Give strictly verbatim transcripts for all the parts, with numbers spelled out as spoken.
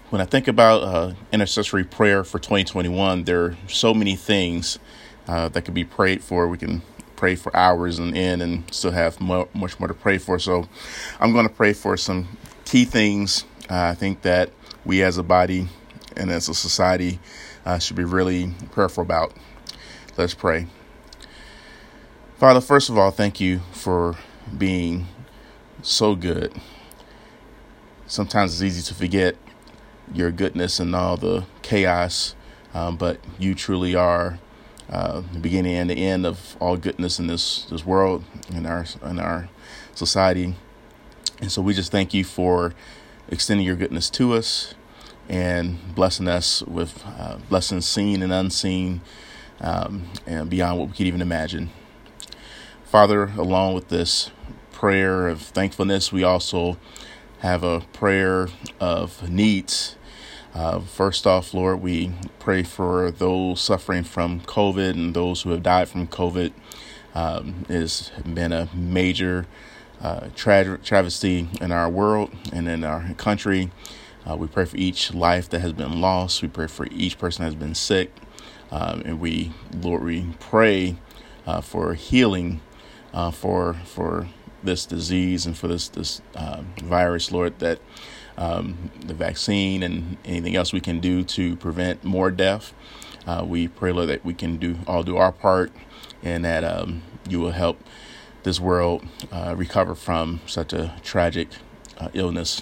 When I think about uh, intercessory prayer for twenty twenty-one, there are so many things uh, that could be prayed for. We can pray for hours and end and still have mo- much more to pray for. So I'm going to pray for some key things. Uh, I think that we as a body and as a society uh, should be really prayerful about. Let's pray. Father, first of all, thank you for being so good. Sometimes it's easy to forget your goodness and all the chaos, um, but you truly are uh, the beginning and the end of all goodness in this this world, in our in our society. And so we just thank you for extending your goodness to us and blessing us with uh, blessings seen and unseen, um, and beyond what we could even imagine. Father, along with this prayer of thankfulness, we also have a prayer of needs. Uh, first off, Lord, we pray for those suffering from COVID and those who have died from COVID. Um, it has been a major uh, tra- travesty in our world and in our country. Uh, we pray for each life that has been lost. We pray for each person that has been sick. Um, and we, Lord, we pray uh, for healing uh, for for this disease and for this this uh, virus, Lord, that Um, the vaccine and anything else we can do to prevent more death. Uh, we pray, Lord, that we can do all do our part and that um, you will help this world uh, recover from such a tragic uh, illness.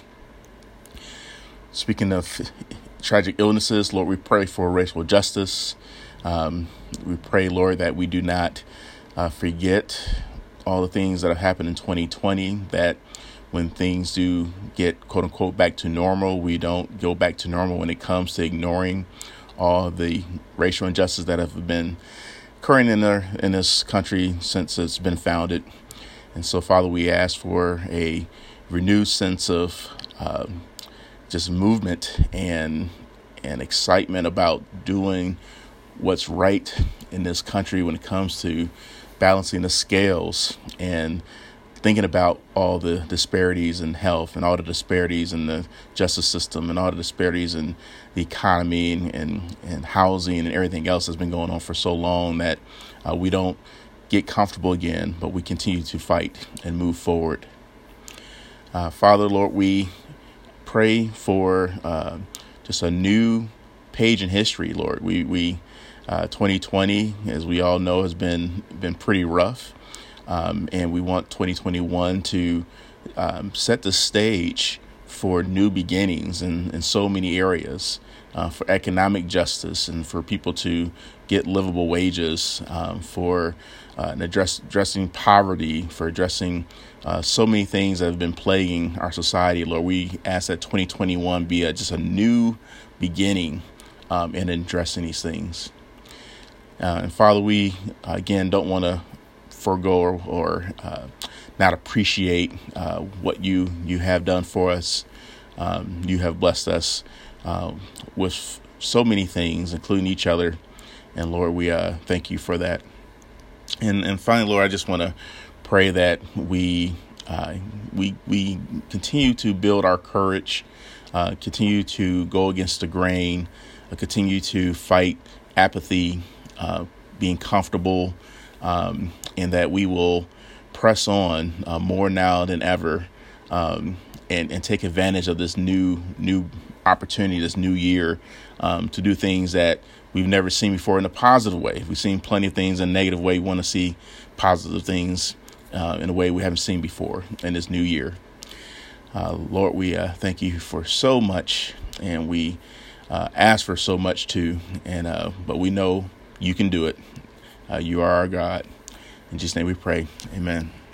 Speaking of tragic illnesses, Lord, we pray for racial justice. Um, we pray, Lord, that we do not uh, forget all the things that have happened in twenty twenty, that when things do get, quote unquote, back to normal, we don't go back to normal when it comes to ignoring all the racial injustices that have been occurring in, our, in this country since it's been founded. And so, Father, we ask for a renewed sense of uh, just movement and and excitement about doing what's right in this country when it comes to balancing the scales and thinking about all the disparities in health and all the disparities in the justice system and all the disparities in the economy and, and, and housing and everything else that's been going on for so long that uh, we don't get comfortable again, but we continue to fight and move forward. Uh, Father, Lord, we pray for uh, just a new page in history, Lord. We, we uh, twenty twenty, as we all know, has been been pretty rough. Um, and we want twenty twenty-one to um, set the stage for new beginnings in, in so many areas, uh, for economic justice and for people to get livable wages, um, for uh, and address, addressing poverty, for addressing uh, so many things that have been plaguing our society. Lord, we ask that twenty twenty-one be a, just a new beginning um, in addressing these things. Uh, and Father, we, uh, again, don't want to forego or, or uh, not appreciate uh, what you you have done for us. Um, you have blessed us uh, with so many things, including each other. And Lord, we uh, thank you for that. And and finally, Lord, I just want to pray that we uh, we we continue to build our courage, uh, continue to go against the grain, uh, continue to fight apathy, uh, being comfortable. Um, and that we will press on uh, more now than ever, um, and, and take advantage of this new new opportunity, this new year, um, to do things that we've never seen before in a positive way. We've seen plenty of things in a negative way. We want to see positive things uh, in a way we haven't seen before in this new year. Uh, Lord, we uh, thank you for so much, and we uh, ask for so much too. And uh, but we know you can do it. Uh, you are our God. In Jesus' name we pray. Amen.